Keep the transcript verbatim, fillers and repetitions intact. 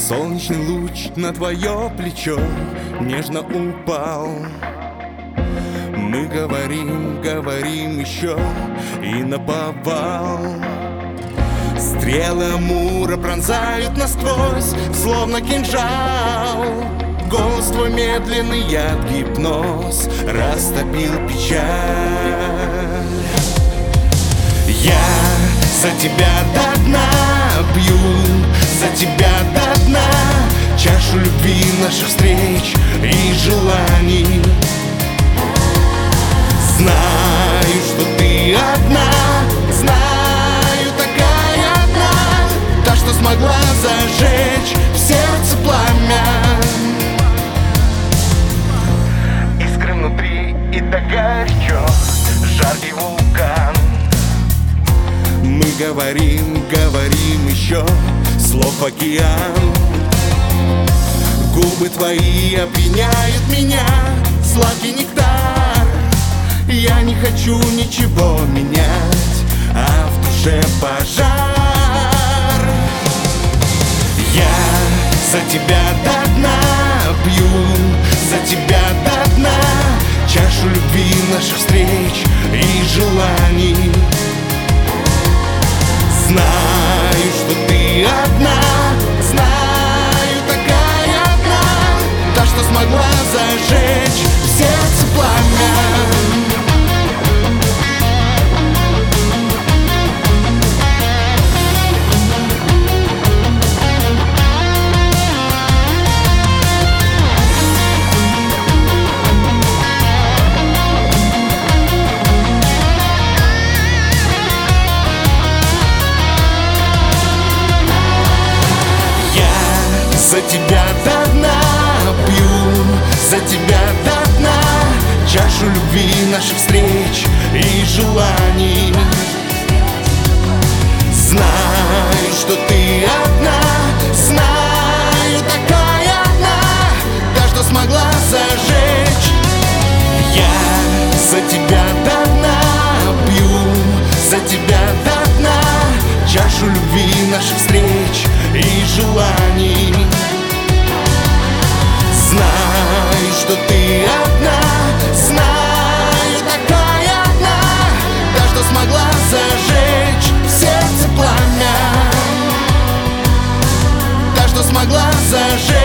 Солнечный луч на твое плечо нежно упал. Мы говорим, говорим еще и наповал. Стрелы Амура пронзают насквозь, словно кинжал. Голос твой медленный, яд, гипноз растопил печаль. Я за тебя до дна пью, за тебя до дна чашу любви наших встреч и желаний. Знаю, что ты одна, знаю, такая одна, та, что смогла зажечь в сердце пламя. Искры внутри и так горячо, жаркий вулкан. Мы говорим, говорим еще, слов океан. Губы твои опьяняют меня, сладкий нектар. Я не хочу ничего менять, а в душе пожар. Я за тебя до дна пью, за тебя до дна чашу любви наших встреч и желаний. Знаю, что ты одна, знаю, такая одна, та, что смогла зажечь в сердце пламя. За тебя до дна пью, за тебя до дна чашу любви наших встреч и желаний. Знаю, что ты одна, знаю, такая одна, та, что смогла зажечь. Я за тебя до дна пью, за тебя до дна чашу любви наших встреч и желаний. Знаю, что ты одна, знаю, такая одна, та, что смогла зажечь в сердце пламя, та, что смогла зажечь.